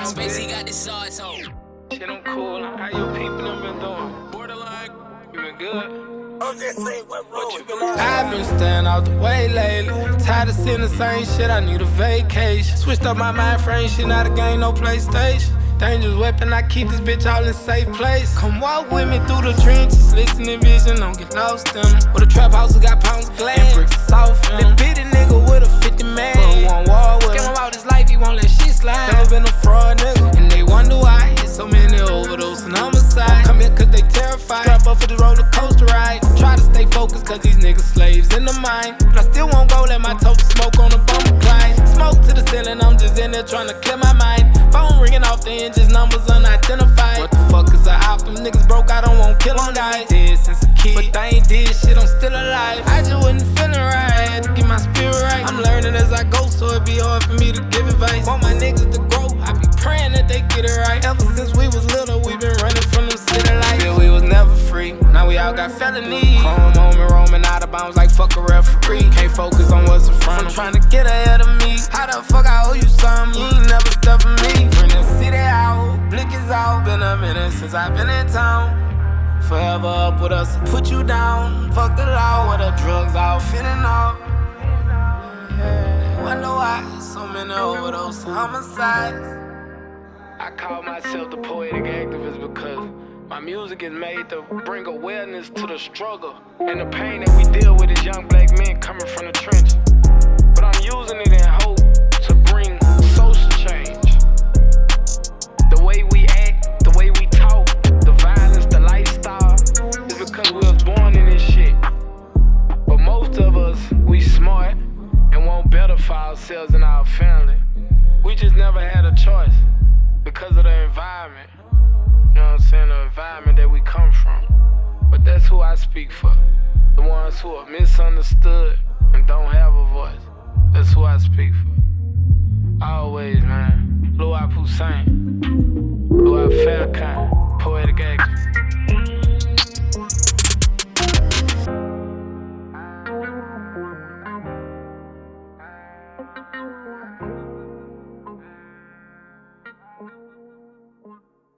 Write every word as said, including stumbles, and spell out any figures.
Spacey got this sauce on. Shit, I'm cool. How your people done been doing? Borderline. You been good? I'm just saying, what What you been I've been staying out the way lately. Tired of seeing the same shit, I need a vacation. Switched up my mind frame, shit, not a game, no PlayStation. Dangerous weapon, I keep this bitch all in safe place. Come walk with me through the trenches, listen to vision, don't get lost in them. Where the trap house got pounds of glass and bricks soft in them. That bitty nigga with a fifty man, but who won't war with him. Scam him out his life, he won't let shit slide. Never been a fraud nigga, and they wonder why it's so many overdose and homicide. Come here cause they terrified, strap up for the roller coaster ride. Try to stay focused cause these niggas slaves in the mind. But I still won't go let my toes smoke on the bumper glide. Smoke to the ceiling, I'm just in there trying to clear my mind. Phone ringing off the hinges, numbers unidentified. What the fuck is a op? Them niggas broke, I don't want kill on die. Dead since a kid, but they ain't did shit, I'm still alive. I just wasn't feeling right, I had to get my spirit right. I'm learning as I go, so it be hard for me to give advice. Want my niggas to grow, I be praying that they get it right. Ever since we was little, we been running from them city lights. Yeah, we was never free, now we all got felonies. Home, home, and roaming out of bounds like fuck a referee. Can't focus on what's in front of me, trying to get ahead of me. How the fuck I owe you something, you ain't never stuff for me. Bring the city out, blick is out. Been a minute since I've been in town. Forever up with us, put you down. Fuck the law, where the drugs all fitting off. Wonder why so many overdose homicides. I call myself the poetic activist because my music is made to bring awareness to the struggle and the pain that we deal with as young black men coming from the trenches. But I'm using it in hope to bring social change. The way we act, the way we talk, the violence, the lifestyle, is because we was born in this shit. But most of us, we smart and want better for ourselves and our family. We just never had a choice because of the environment. You know what I'm saying? The environment that we come from. But that's who I speak for. The ones who are misunderstood and don't have a voice. That's who I speak for. Always, man. Luwap Hussein. Luwap Farrakhan. Poetic actor.